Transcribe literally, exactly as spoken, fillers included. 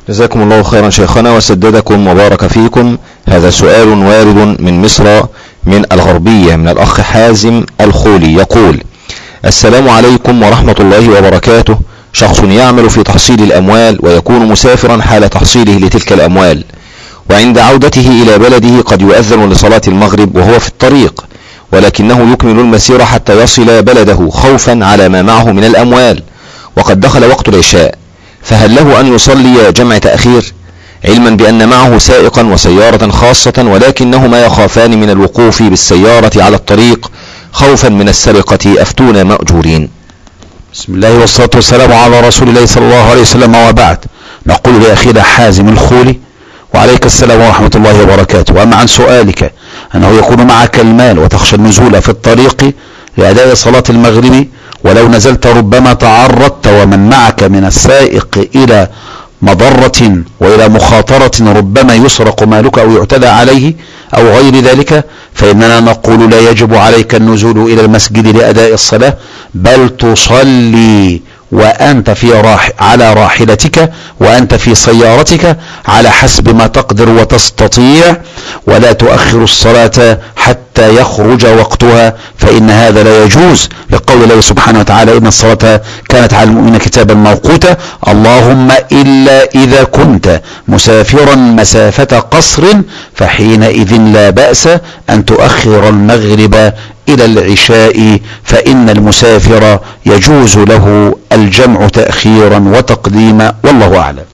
جزاكم الله خيرا شيخنا وسددكم وبارك فيكم. هذا سؤال وارد من مصر من الغربية من الأخ حازم الخولي، يقول: السلام عليكم ورحمة الله وبركاته. شخص يعمل في تحصيل الأموال ويكون مسافرا حال تحصيله لتلك الأموال، وعند عودته إلى بلده قد يؤذن لصلاة المغرب وهو في الطريق، ولكنه يكمل المسير حتى يصل بلده خوفا على ما معه من الأموال، وقد دخل وقت العشاء، فهل له أن يصلي جمع تأخير، علما بأن معه سائقا وسيارة خاصة ولكنهما يخافان من الوقوف بالسيارة على الطريق خوفا من السرقة؟ أفتونا مأجورين. بسم الله والصلاة والسلام على رسول الله صلى الله عليه وسلم، وبعد. نقول لأخينا حازم الخولي: وعليك السلام ورحمة الله وبركاته. وأما عن سؤالك أنه يكون معك المال وتخشى النزول في الطريق لأداء صلاة المغرب، ولو نزلت ربما تعرضت ومن معك من السائق إلى مضرة وإلى مخاطرة، ربما يسرق مالك أو يعتدى عليه أو غير ذلك، فإننا نقول لا يجب عليك النزول إلى المسجد لأداء الصلاة، بل تصلي وأنت في راح على راحلتك وأنت في سيارتك على حسب ما تقدر وتستطيع، ولا تؤخر الصلاة حتى يخرج وقتها، فإن هذا لا يجوز، لقول الله سبحانه وتعالى: إن الصلاة كانت على المؤمنين كتابا موقوتا. اللهم إلا إذا كنت مسافرا مسافة قصر فحينئذ لا بأس أن تؤخر المغرب إلى العشاء، فإن المسافر يجوز له الجمع تأخيرا وتقديما، والله أعلم.